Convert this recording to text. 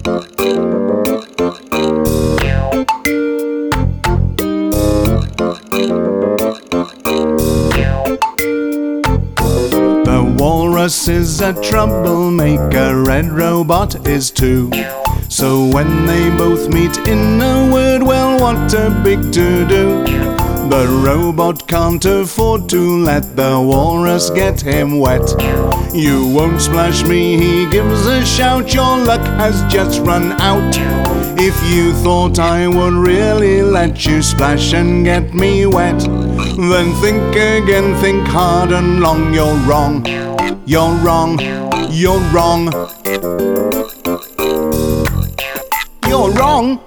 The walrus is a troublemaker, Red Robot is too. So when they both meet in a word, well, what a big to-do. The robot can't afford to let the walrus get him wet. You won't splash me, he gives a shout, your luck has just run out. If you thought I would really let you splash and get me wet, then think again, think hard and long. You're wrong, you're wrong, you're wrong. You're wrong.